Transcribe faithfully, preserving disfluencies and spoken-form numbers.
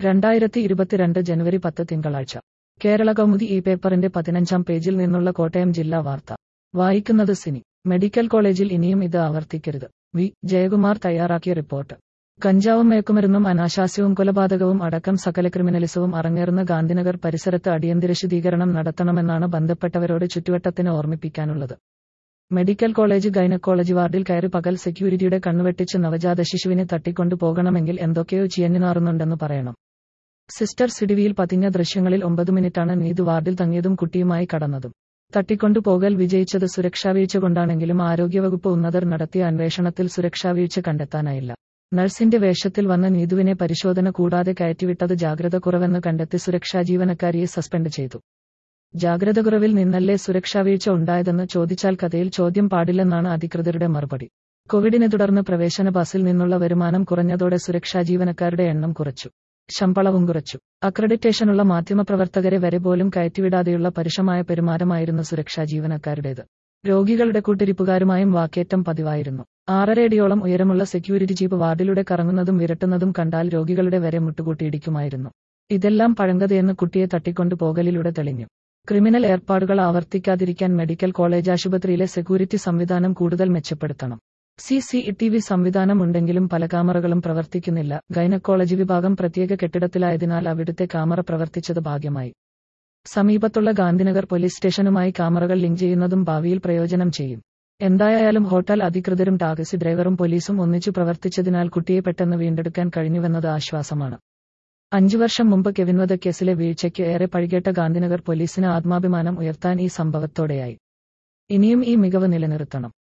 രണ്ടായിരത്തി ഇരുപത്തിരണ്ട് ജനുവരി പത്ത് തിങ്കളാഴ്ച കേരള കൗമുദി ഈ പേപ്പറിന്റെ പതിനഞ്ചാം പേജിൽ നിന്നുള്ള കോട്ടയം ജില്ലാ വാർത്ത വായിക്കുന്നത് സിനി. മെഡിക്കൽ കോളേജിൽ ഇനിയും ഇത് ആവർത്തിക്കരുത്. വി ജയകുമാർ തയ്യാറാക്കിയ റിപ്പോർട്ട്. കഞ്ചാവും മയക്കുമരുന്നും അനാശാസ്യവും കൊലപാതകവും അടക്കം സകല ക്രിമിനലിസവും അരങ്ങേറുന്ന ഗാന്ധിനഗർ പരിസരത്ത് അടിയന്തര ശുചീകരണം നടത്തണമെന്നാണ് ബന്ധപ്പെട്ടവരോട് ചുറ്റുവട്ടത്തിന് ഓർമ്മിപ്പിക്കാനുള്ളത്. മെഡിക്കൽ കോളേജ് ഗൈനക്കോളജി വാർഡിൽ കയറി പകൽ സെക്യൂരിറ്റിയുടെ കണ്ണുവെട്ടിച്ച് നവജാത ശിശുവിനെ തട്ടിക്കൊണ്ടു പോകണമെങ്കിൽ എന്തൊക്കെയോ ചീഞ്ഞുനാറുന്നുണ്ടെന്ന് പറയണം. സിസ്റ്റർ സിഡിവിയിൽ പതിഞ്ഞ ദൃശ്യങ്ങളിൽ ഒമ്പത് മിനിറ്റാണ് നീതു വാർഡിൽ തങ്ങിയതും കുട്ടിയുമായി കടന്നതും. തട്ടിക്കൊണ്ടുപോകൽ വിജയിച്ചത് സുരക്ഷാവീഴ്ച കൊണ്ടാണെങ്കിലും ആരോഗ്യവകുപ്പ് ഉന്നതർ നടത്തിയ അന്വേഷണത്തിൽ സുരക്ഷാവീഴ്ച കണ്ടെത്താനായില്ല. നഴ്സിന്റെ വേഷത്തിൽ വന്ന നീതുവിനെ പരിശോധന കൂടാതെ കയറ്റിവിട്ടത് ജാഗ്രത കുറവെന്ന് കണ്ടെത്തി സുരക്ഷാ ജീവനക്കാരിയെ സസ്പെൻഡ് ചെയ്തു. ജാഗ്രത കുറവിൽ നിന്നല്ലേ സുരക്ഷാവീഴ്ച ഉണ്ടായതെന്ന് ചോദിച്ചാൽ കഥയിൽ ചോദ്യം പാടില്ലെന്നാണ് അധികൃതരുടെ മറുപടി. കോവിഡിനെ തുടർന്ന് പ്രവേശന പാസിൽ നിന്നുള്ള വരുമാനം കുറഞ്ഞതോടെ സുരക്ഷാ ജീവനക്കാരുടെ എണ്ണം കുറച്ചു. ശമ്പളവും കുറച്ചു. അക്രഡിറ്റേഷനുള്ള മാധ്യമപ്രവർത്തകരെ വരെ പോലും കയറ്റിവിടാതെയുള്ള പരുഷമായ പെരുമാറ്റമായിരുന്നു സുരക്ഷാ ജീവനക്കാരുടേത്. രോഗികളുടെ കൂട്ടിരിപ്പുകാരുമായും വാക്കേറ്റം പതിവായിരുന്നു. ആറരയടിയോളം ഉയരമുള്ള സെക്യൂരിറ്റി ജീപ്പ് വാർഡിലൂടെ കറങ്ങുന്നതും വിരട്ടുന്നതും കണ്ടാൽ രോഗികളുടെ വരെ മുട്ടുകൂട്ടിയിടിക്കുമായിരുന്നു. ഇതെല്ലാം പഴങ്കഥയെന്ന് കുട്ടിയെ തട്ടിക്കൊണ്ടു പോകലിലൂടെ തെളിഞ്ഞു. ക്രിമിനൽ ഏർപ്പാടുകൾ ആവർത്തിക്കാതിരിക്കാൻ മെഡിക്കൽ കോളേജ് ആശുപത്രിയിലെ സെക്യൂരിറ്റി സംവിധാനം കൂടുതൽ മെച്ചപ്പെടുത്തണം. സി സി ടി വി സംവിധാനം ഉണ്ടെങ്കിലും പല ക്യാമറകളും പ്രവർത്തിക്കുന്നില്ല. ഗൈനക്കോളജി വിഭാഗം പ്രത്യേക കെട്ടിടത്തിലായതിനാൽ അവിടുത്തെ ക്യാമറ പ്രവർത്തിച്ചത് ഭാഗ്യമായി. സമീപത്തുള്ള ഗാന്ധിനഗർ പോലീസ് സ്റ്റേഷനുമായി ക്യാമറകൾ ലിങ്ക് ചെയ്യുന്നതും ഭാവിയിൽ പ്രയോജനം ചെയ്യും. എന്തായാലും ഹോട്ടൽ അധികൃതരും ടാക്സി ഡ്രൈവറും പോലീസും ഒന്നിച്ചു പ്രവർത്തിച്ചതിനാൽ കുട്ടിയെ പെട്ടെന്ന് വീണ്ടെടുക്കാൻ കഴിഞ്ഞുവെന്നത് ആശ്വാസമാണ്. അഞ്ചു വർഷം മുമ്പ് കെവിൻ വധക്കേസിലെ വീഴ്ചയ്ക്ക് ഏറെ പഴികേട്ട ഗാന്ധിനഗർ പോലീസിന് ആത്മാഭിമാനം ഉയർത്താൻ ഈ സംഭവത്തോടെയായി. ഇനിയും ഈ മികവ് നിലനിർത്തണം.